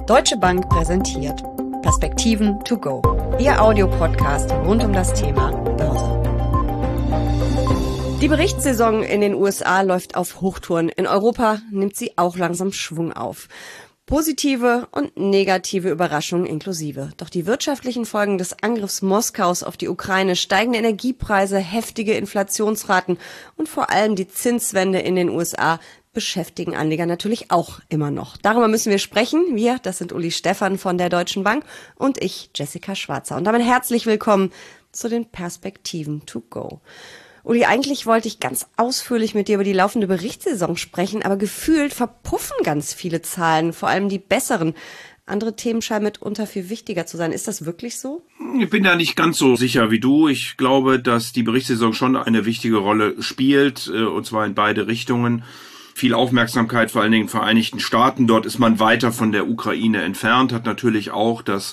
Deutsche Bank präsentiert Perspektiven to go, Ihr Audiopodcast rund um das Thema Börse. Die Berichtssaison in den USA läuft auf Hochtouren. In Europa nimmt sie auch langsam Schwung auf. Positive und negative Überraschungen inklusive. Doch die wirtschaftlichen Folgen des Angriffs Moskaus auf die Ukraine, steigende Energiepreise, heftige Inflationsraten und vor allem die Zinswende in den USA beschäftigen Anleger natürlich auch immer noch. Darüber müssen wir sprechen. Wir, das sind Uli Stephan von der Deutschen Bank und ich, Jessica Schwarzer. Und damit herzlich willkommen zu den Perspektiven to go. Uli, eigentlich wollte ich ganz ausführlich mit dir über die laufende Berichtssaison sprechen, aber gefühlt verpuffen ganz viele Zahlen, vor allem die besseren. Andere Themen scheinen mitunter viel wichtiger zu sein. Ist das wirklich so? Ich bin da nicht ganz so sicher wie du. Ich glaube, dass die Berichtssaison schon eine wichtige Rolle spielt, und zwar in beide Richtungen. Viel Aufmerksamkeit, vor allen Dingen in den Vereinigten Staaten. Dort ist man weiter von der Ukraine entfernt, hat natürlich auch das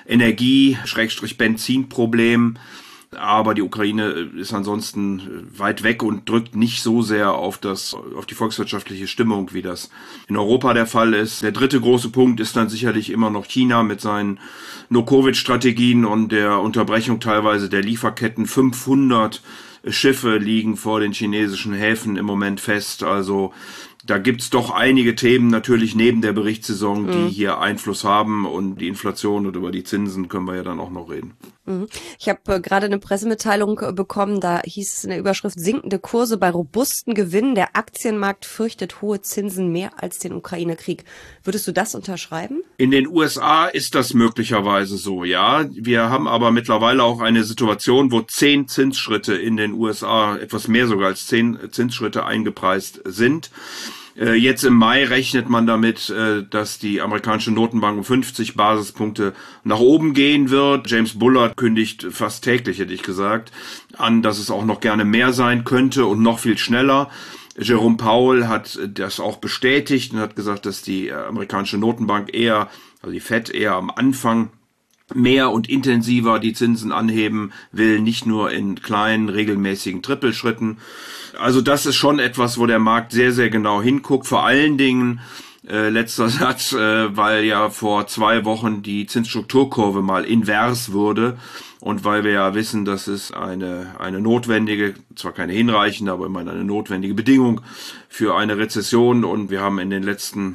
Energie-Benzinproblem. Aber die Ukraine ist ansonsten weit weg und drückt nicht so sehr auf die volkswirtschaftliche Stimmung, wie das in Europa der Fall ist. Der dritte große Punkt ist dann sicherlich immer noch China mit seinen No-Covid-Strategien und der Unterbrechung teilweise der Lieferketten. 500 Schiffe liegen vor den chinesischen Häfen im Moment fest. Also da gibt's doch einige Themen natürlich neben der Berichtssaison, die hier Einfluss haben, und die Inflation und über die Zinsen können wir ja dann auch noch reden. Ich habe gerade eine Pressemitteilung bekommen, da hieß es in der Überschrift: sinkende Kurse bei robusten Gewinnen, der Aktienmarkt fürchtet hohe Zinsen mehr als den Ukraine-Krieg. Würdest du das unterschreiben? In den USA ist das möglicherweise so, ja. Wir haben aber mittlerweile auch eine Situation, wo 10 Zinsschritte in den USA, etwas mehr sogar als 10 Zinsschritte eingepreist sind. Jetzt im Mai rechnet man damit, dass die amerikanische Notenbank um 50 Basispunkte nach oben gehen wird. James Bullard kündigt fast täglich, hätte ich gesagt, an, dass es auch noch gerne mehr sein könnte und noch viel schneller. Jerome Powell hat das auch bestätigt und hat gesagt, dass die amerikanische Notenbank also die Fed eher am Anfang mehr und intensiver die Zinsen anheben will, nicht nur in kleinen, regelmäßigen Trippelschritten. Also das ist schon etwas, wo der Markt sehr, sehr genau hinguckt. Vor allen Dingen, letzter Satz, weil ja vor 2 Wochen die Zinsstrukturkurve mal invers wurde und weil wir ja wissen, dass es eine notwendige, zwar keine hinreichende, aber immerhin eine notwendige Bedingung für eine Rezession, und wir haben in den letzten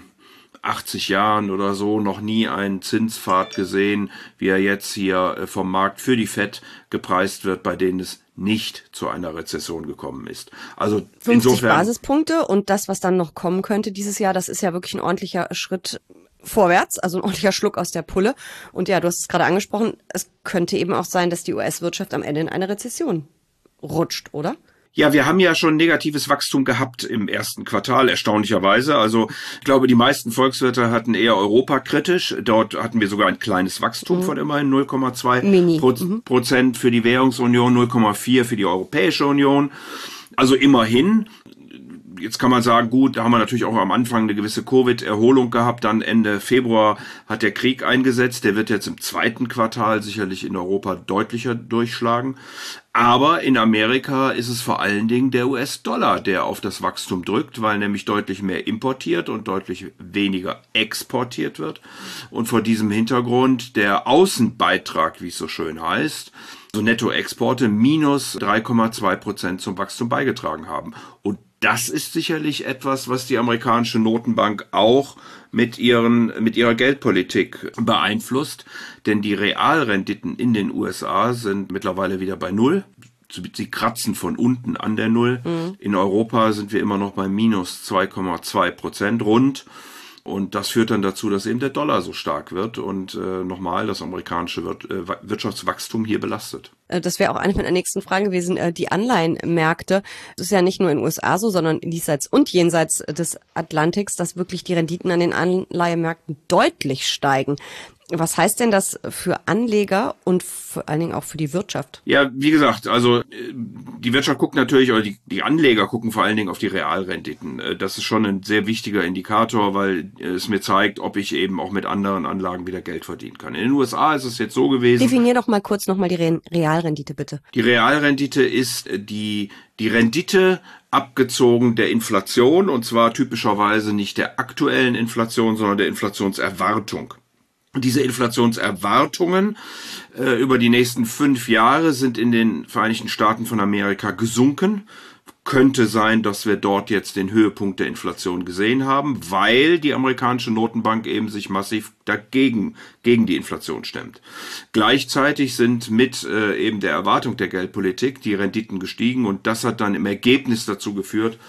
80 Jahren oder so noch nie einen Zinspfad gesehen, wie er jetzt hier vom Markt für die Fed gepreist wird, bei denen es nicht zu einer Rezession gekommen ist. Also 50 insofern Basispunkte und das, was dann noch kommen könnte dieses Jahr, das ist ja wirklich ein ordentlicher Schritt vorwärts, also ein ordentlicher Schluck aus der Pulle. Und ja, du hast es gerade angesprochen, es könnte eben auch sein, dass die US-Wirtschaft am Ende in eine Rezession rutscht, oder? Ja, wir haben ja schon negatives Wachstum gehabt im ersten Quartal, erstaunlicherweise. Also ich glaube, die meisten Volkswirte hatten eher europakritisch. Dort hatten wir sogar ein kleines Wachstum von immerhin 0,2% für die Währungsunion, 0,4% für die Europäische Union. Also immerhin. Jetzt kann man sagen, gut, da haben wir natürlich auch am Anfang eine gewisse Covid-Erholung gehabt. Dann Ende Februar hat der Krieg eingesetzt. Der wird jetzt im zweiten Quartal sicherlich in Europa deutlicher durchschlagen. Aber in Amerika ist es vor allen Dingen der US-Dollar, der auf das Wachstum drückt, weil nämlich deutlich mehr importiert und deutlich weniger exportiert wird. Und vor diesem Hintergrund der Außenbeitrag, wie es so schön heißt, also Nettoexporte minus 3,2% zum Wachstum beigetragen haben. Und das ist sicherlich etwas, was die amerikanische Notenbank auch mit ihrer Geldpolitik beeinflusst. Denn die Realrenditen in den USA sind mittlerweile wieder bei 0. Sie kratzen von unten an der 0. In Europa sind wir immer noch bei minus 2,2% rund. Und das führt dann dazu, dass eben der Dollar so stark wird und nochmal das amerikanische Wirtschaftswachstum hier belastet. Das wäre auch eine meiner nächsten Fragen gewesen, die Anleihenmärkte. Das ist ja nicht nur in den USA so, sondern diesseits und jenseits des Atlantiks, dass wirklich die Renditen an den Anleihemärkten deutlich steigen. Was heißt denn das für Anleger und vor allen Dingen auch für die Wirtschaft? Ja, wie gesagt, also die Wirtschaft guckt natürlich, oder die Anleger gucken vor allen Dingen auf die Realrenditen. Das ist schon ein sehr wichtiger Indikator, weil es mir zeigt, ob ich eben auch mit anderen Anlagen wieder Geld verdienen kann. In den USA ist es jetzt so gewesen. Definier doch mal kurz nochmal die Realrendite, bitte. Die Realrendite ist die Rendite abgezogen der Inflation, und zwar typischerweise nicht der aktuellen Inflation, sondern der Inflationserwartung. Diese Inflationserwartungen über die nächsten 5 Jahre sind in den Vereinigten Staaten von Amerika gesunken. Könnte sein, dass wir dort jetzt den Höhepunkt der Inflation gesehen haben, weil die amerikanische Notenbank eben sich massiv gegen die Inflation stemmt. Gleichzeitig sind mit eben der Erwartung der Geldpolitik die Renditen gestiegen und das hat dann im Ergebnis dazu geführt,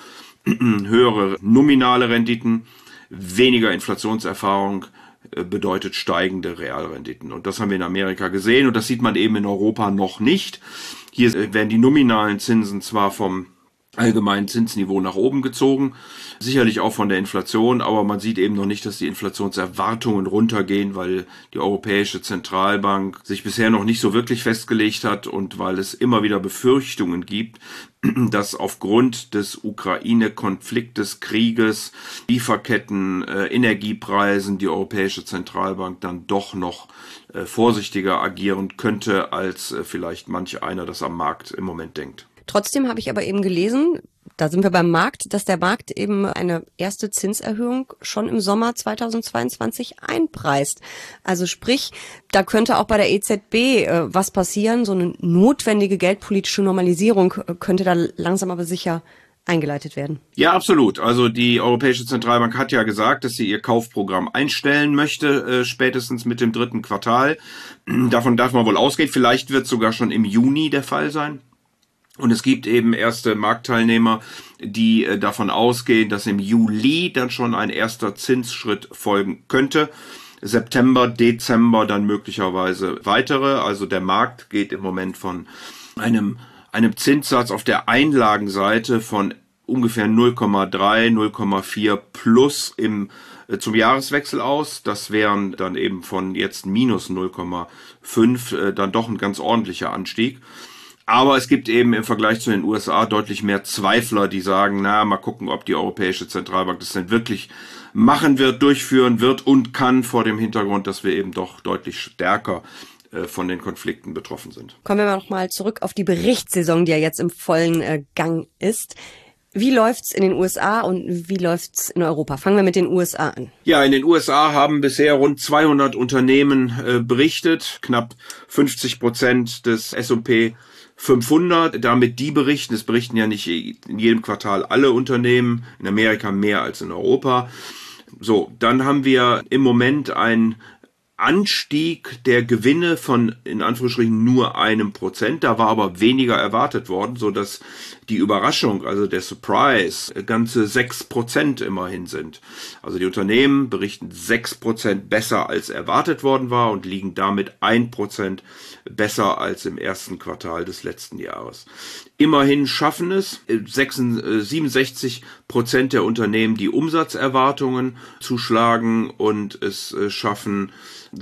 höhere nominale Renditen, weniger Inflationserfahrung bedeutet steigende Realrenditen. Und das haben wir in Amerika gesehen und das sieht man eben in Europa noch nicht. Hier werden die nominalen Zinsen zwar vom allgemeinen Zinsniveau nach oben gezogen, sicherlich auch von der Inflation, aber man sieht eben noch nicht, dass die Inflationserwartungen runtergehen, weil die Europäische Zentralbank sich bisher noch nicht so wirklich festgelegt hat und weil es immer wieder Befürchtungen gibt, dass aufgrund des Ukraine-Konfliktes, Krieges, Lieferketten, Energiepreisen die Europäische Zentralbank dann doch noch vorsichtiger agieren könnte, als vielleicht manch einer das am Markt im Moment denkt. Trotzdem habe ich aber eben gelesen, da sind wir beim Markt, dass der Markt eben eine erste Zinserhöhung schon im Sommer 2022 einpreist. Also sprich, da könnte auch bei der EZB was passieren. So eine notwendige geldpolitische Normalisierung könnte da langsam aber sicher eingeleitet werden. Ja, absolut. Also die Europäische Zentralbank hat ja gesagt, dass sie ihr Kaufprogramm einstellen möchte, spätestens mit dem 3. Quartal. Davon darf man wohl ausgehen. Vielleicht wird es sogar schon im Juni der Fall sein. Und es gibt eben erste Marktteilnehmer, die davon ausgehen, dass im Juli dann schon ein erster Zinsschritt folgen könnte. September, Dezember dann möglicherweise weitere. Also der Markt geht im Moment von einem Zinssatz auf der Einlagenseite von ungefähr 0,3, 0,4 plus zum Jahreswechsel aus. Das wären dann eben von jetzt minus 0,5 dann doch ein ganz ordentlicher Anstieg. Aber es gibt eben im Vergleich zu den USA deutlich mehr Zweifler, die sagen, mal gucken, ob die Europäische Zentralbank das denn wirklich machen wird, durchführen wird und kann, vor dem Hintergrund, dass wir eben doch deutlich stärker von den Konflikten betroffen sind. Kommen wir noch mal zurück auf die Berichtssaison, die ja jetzt im vollen Gang ist. Wie läuft's in den USA und wie läuft's in Europa? Fangen wir mit den USA an. Ja, in den USA haben bisher rund 200 Unternehmen berichtet, knapp 50% des S&P 500, damit die berichten. Es berichten ja nicht in jedem Quartal alle Unternehmen, in Amerika mehr als in Europa. So, dann haben wir im Moment einen Anstieg der Gewinne von in Anführungsstrichen nur 1%. Da war aber weniger erwartet worden, so dass die Überraschung, also der Surprise, ganze 6% immerhin sind. Also die Unternehmen berichten 6% besser als erwartet worden war und liegen damit 1% besser als im ersten Quartal des letzten Jahres. Immerhin schaffen es 67% der Unternehmen die Umsatzerwartungen zu schlagen und es schaffen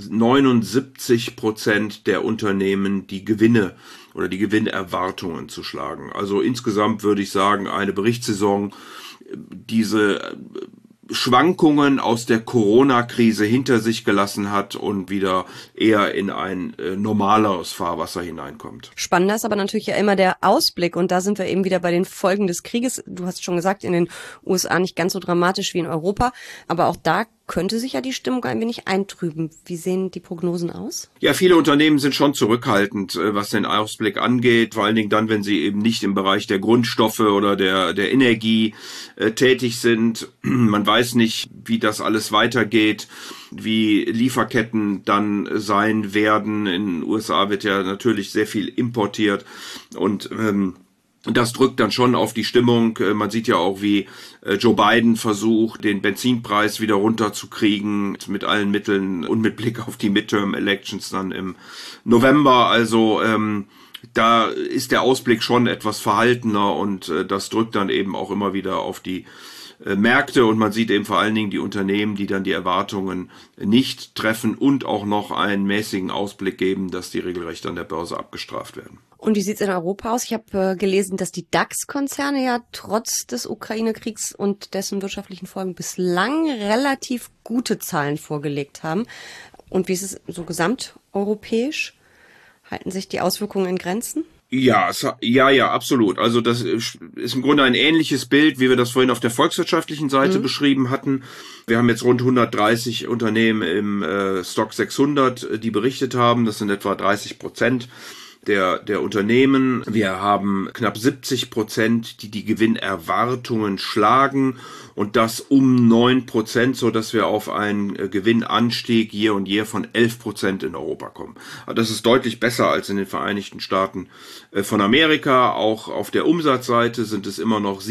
79% der Unternehmen die Gewinne oder die Gewinnerwartungen zu schlagen. Also insgesamt würde ich sagen, eine Berichtssaison, diese Schwankungen aus der Corona-Krise hinter sich gelassen hat und wieder eher in ein normaleres Fahrwasser hineinkommt. Spannender ist aber natürlich ja immer der Ausblick und da sind wir eben wieder bei den Folgen des Krieges. Du hast schon gesagt, in den USA nicht ganz so dramatisch wie in Europa, aber auch da könnte sich ja die Stimmung ein wenig eintrüben. Wie sehen die Prognosen aus? Ja, viele Unternehmen sind schon zurückhaltend, was den Ausblick angeht, vor allen Dingen dann, wenn sie eben nicht im Bereich der Grundstoffe oder der Energie tätig sind. Man weiß nicht, wie das alles weitergeht, wie Lieferketten dann sein werden. In den USA wird ja natürlich sehr viel importiert und das drückt dann schon auf die Stimmung. Man sieht ja auch, wie Joe Biden versucht, den Benzinpreis wieder runterzukriegen mit allen Mitteln und mit Blick auf die Midterm-Elections dann im November. Also da ist der Ausblick schon etwas verhaltener und das drückt dann eben auch immer wieder auf die Märkte und man sieht eben vor allen Dingen die Unternehmen, die dann die Erwartungen nicht treffen und auch noch einen mäßigen Ausblick geben, dass die regelrecht an der Börse abgestraft werden. Und wie sieht's in Europa aus? Ich habe gelesen, dass die DAX-Konzerne ja trotz des Ukraine-Kriegs und dessen wirtschaftlichen Folgen bislang relativ gute Zahlen vorgelegt haben. Und wie ist es so gesamteuropäisch? Halten sich die Auswirkungen in Grenzen? Ja, ja, absolut. Also das ist im Grunde ein ähnliches Bild, wie wir das vorhin auf der volkswirtschaftlichen Seite beschrieben hatten. Wir haben jetzt rund 130 Unternehmen im Stock 600, die berichtet haben. Das sind etwa 30% der Unternehmen. Wir haben knapp 70%, die Gewinnerwartungen schlagen, und das um 9%, so dass wir auf einen Gewinnanstieg year on year von 11% in Europa kommen. Das ist deutlich besser als in den Vereinigten Staaten von Amerika. Auch auf der Umsatzseite sind es immer noch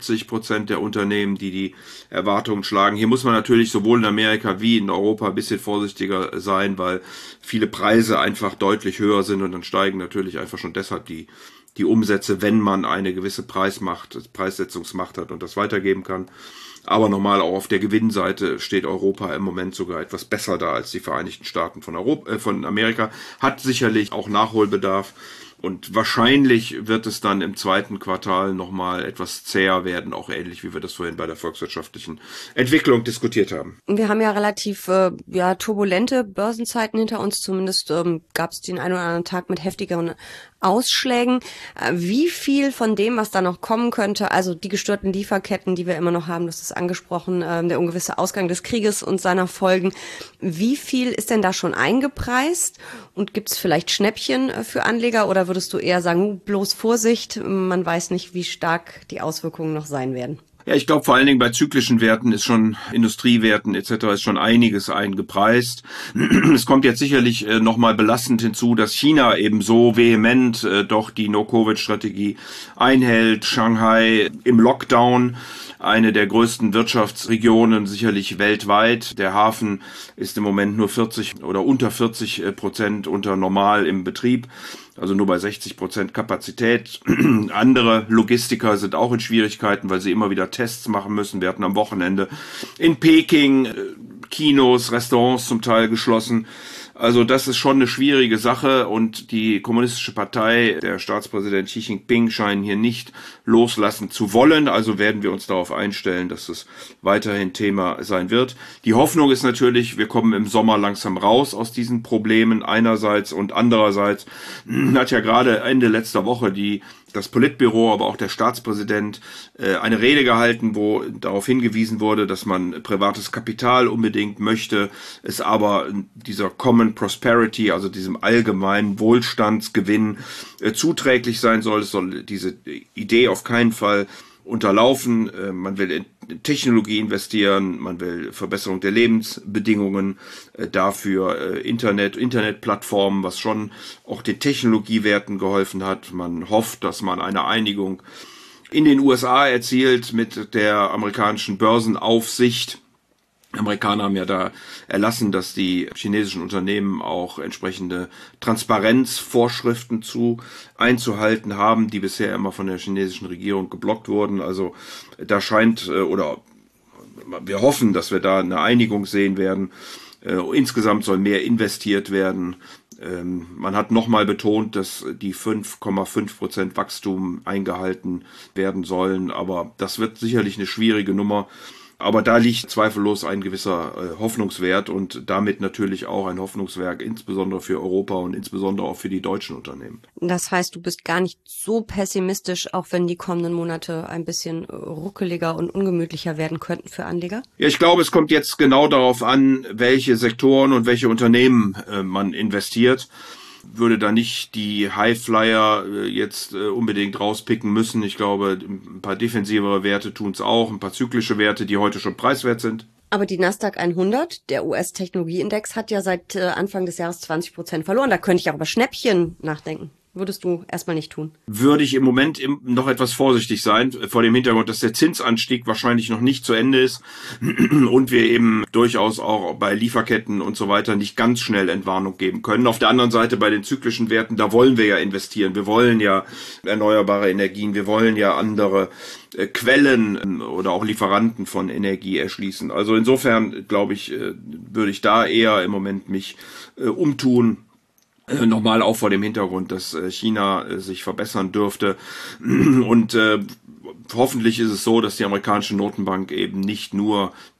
77% der Unternehmen, die Erwartungen schlagen. Hier muss man natürlich sowohl in Amerika wie in Europa ein bisschen vorsichtiger sein, weil viele Preise einfach deutlich höher sind, und dann steigen natürlich einfach schon deshalb die Umsätze, wenn man eine gewisse Preissetzungsmacht hat und das weitergeben kann. Aber nochmal, auch auf der Gewinnseite steht Europa im Moment sogar etwas besser da als die Vereinigten Staaten von Amerika. Hat sicherlich auch Nachholbedarf. Und wahrscheinlich wird es dann im zweiten Quartal nochmal etwas zäher werden, auch ähnlich wie wir das vorhin bei der volkswirtschaftlichen Entwicklung diskutiert haben. Wir haben ja relativ turbulente Börsenzeiten hinter uns. Zumindest gab es den einen oder anderen Tag mit heftigeren Ausschlägen. Wie viel von dem, was da noch kommen könnte, also die gestörten Lieferketten, die wir immer noch haben, das ist angesprochen, der ungewisse Ausgang des Krieges und seiner Folgen, wie viel ist denn da schon eingepreist? Und gibt es vielleicht Schnäppchen für Anleger, oder würdest du eher sagen, bloß Vorsicht, man weiß nicht, wie stark die Auswirkungen noch sein werden? Ja, ich glaube, vor allen Dingen bei zyklischen Werten ist schon, Industriewerten etc. ist schon einiges eingepreist. Es kommt jetzt sicherlich nochmal belastend hinzu, dass China eben so vehement doch die No-Covid-Strategie einhält. Shanghai im Lockdown, eine der größten Wirtschaftsregionen sicherlich weltweit. Der Hafen ist im Moment nur 40 oder unter 40% unter normal im Betrieb. Also nur bei 60% Kapazität. Andere Logistiker sind auch in Schwierigkeiten, weil sie immer wieder Tests machen müssen. Wir hatten am Wochenende in Peking Kinos, Restaurants zum Teil geschlossen. Also das ist schon eine schwierige Sache, und die Kommunistische Partei, der Staatspräsident Xi Jinping, scheinen hier nicht loslassen zu wollen. Also werden wir uns darauf einstellen, dass es weiterhin Thema sein wird. Die Hoffnung ist natürlich, wir kommen im Sommer langsam raus aus diesen Problemen einerseits, und andererseits hat ja gerade Ende letzter Woche das Politbüro, aber auch der Staatspräsident eine Rede gehalten, wo darauf hingewiesen wurde, dass man privates Kapital unbedingt möchte, es aber dieser Common Prosperity, also diesem allgemeinen Wohlstandsgewinn zuträglich sein soll. Es soll diese Idee auf keinen Fall unterlaufen. Man will in Technologie investieren, man will Verbesserung der Lebensbedingungen, dafür Internetplattformen, was schon auch den Technologiewerten geholfen hat. Man hofft, dass man eine Einigung in den USA erzielt mit der amerikanischen Börsenaufsicht. Amerikaner haben ja da erlassen, dass die chinesischen Unternehmen auch entsprechende Transparenzvorschriften einzuhalten haben, die bisher immer von der chinesischen Regierung geblockt wurden. Also da scheint, oder wir hoffen, dass wir da eine Einigung sehen werden. Insgesamt soll mehr investiert werden. Man hat nochmal betont, dass die 5,5% Wachstum eingehalten werden sollen, aber das wird sicherlich eine schwierige Nummer. Aber da liegt zweifellos ein gewisser Hoffnungswert, und damit natürlich auch ein Hoffnungswerk, insbesondere für Europa und insbesondere auch für die deutschen Unternehmen. Das heißt, du bist gar nicht so pessimistisch, auch wenn die kommenden Monate ein bisschen ruckeliger und ungemütlicher werden könnten für Anleger? Ja, ich glaube, es kommt jetzt genau darauf an, welche Sektoren und welche Unternehmen man investiert. Würde da nicht die Highflyer jetzt unbedingt rauspicken müssen. Ich glaube, ein paar defensivere Werte tun es auch, ein paar zyklische Werte, die heute schon preiswert sind. Aber die Nasdaq 100, der US-Technologieindex, hat ja seit Anfang des Jahres 20% verloren. Da könnte ich auch über Schnäppchen nachdenken. Würdest du erstmal nicht tun? Würde ich im Moment noch etwas vorsichtig sein, vor dem Hintergrund, dass der Zinsanstieg wahrscheinlich noch nicht zu Ende ist und wir eben durchaus auch bei Lieferketten und so weiter nicht ganz schnell Entwarnung geben können. Auf der anderen Seite bei den zyklischen Werten, da wollen wir ja investieren. Wir wollen ja erneuerbare Energien, wir wollen ja andere Quellen oder auch Lieferanten von Energie erschließen. Also insofern, glaube ich, würde ich da eher im Moment mich umtun. Nochmal auch vor dem Hintergrund, dass China sich verbessern dürfte. Und hoffentlich ist es so, dass die amerikanische Notenbank eben nicht nur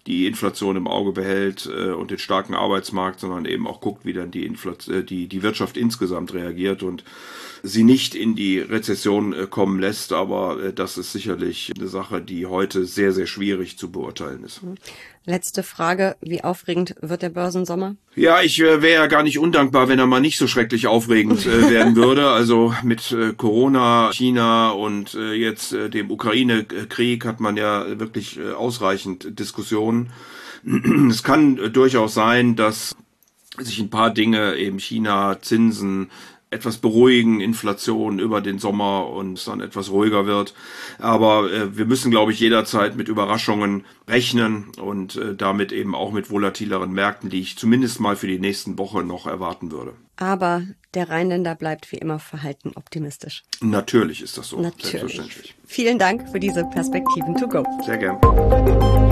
die Inflation im Auge behält und den starken Arbeitsmarkt, sondern eben auch guckt, wie dann die Wirtschaft insgesamt reagiert und sie nicht in die Rezession kommen lässt. Aber das ist sicherlich eine Sache, die heute sehr, sehr schwierig zu beurteilen ist. Letzte Frage, wie aufregend wird der Börsensommer? Ja, ich wäre ja gar nicht undankbar, wenn er mal nicht so schrecklich aufregend werden würde. Also mit Corona, China und jetzt dem Ukraine-Krieg hat man ja wirklich ausreichend Diskussionen. Es kann durchaus sein, dass sich ein paar Dinge, eben China, Zinsen, etwas beruhigen, Inflation über den Sommer und es dann etwas ruhiger wird. Aber wir müssen, glaube ich, jederzeit mit Überraschungen rechnen und damit eben auch mit volatileren Märkten, die ich zumindest mal für die nächsten Wochen noch erwarten würde. Aber der Rheinländer bleibt wie immer verhalten optimistisch. Natürlich ist das so. Natürlich. Selbstverständlich. Vielen Dank für diese Perspektiven to go. Sehr gern.